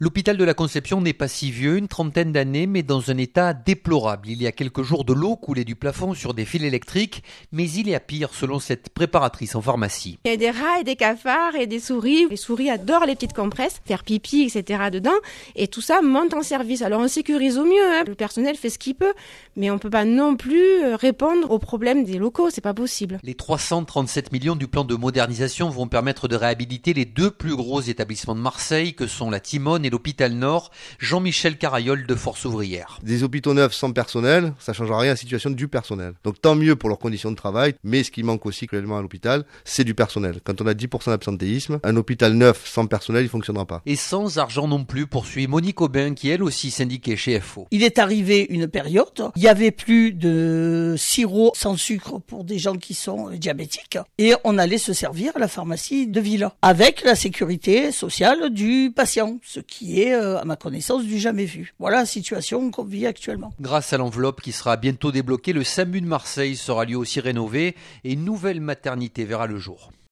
L'hôpital de la Conception n'est pas si vieux, une trentaine d'années, mais dans un état déplorable. Il y a quelques jours, de l'eau coulait du plafond sur des fils électriques, mais il y a pire selon cette préparatrice en pharmacie. Il y a des rats et des cafards et des souris. Les souris adorent les petites compresses, faire pipi, etc. dedans. Et tout ça monte en service. Alors on sécurise au mieux, Le personnel fait ce qu'il peut, mais on peut pas non plus répondre aux problèmes des locaux, c'est pas possible. Les 337 millions du plan de modernisation vont permettre de réhabiliter les deux plus gros établissements de Marseille, que sont la Timone et l'hôpital Nord. Jean-Michel Carayol de Force Ouvrière. Des hôpitaux neufs sans personnel, ça ne changera rien à la situation du personnel. Donc tant mieux pour leurs conditions de travail, mais ce qui manque aussi clairement à l'hôpital, c'est du personnel. Quand on a 10% d'absentéisme, un hôpital neuf sans personnel, il ne fonctionnera pas. Et sans argent non plus, poursuit Monique Aubin, qui elle aussi syndiquée chez FO. Il est arrivé une période, il y avait plus de sirop sans sucre pour des gens qui sont diabétiques, et on allait se servir à la pharmacie de ville, avec la sécurité sociale du patient, ce qui est, à ma connaissance, du jamais vu. Voilà la situation qu'on vit actuellement. Grâce à l'enveloppe qui sera bientôt débloquée, le SAMU de Marseille sera lui aussi rénové et une nouvelle maternité verra le jour.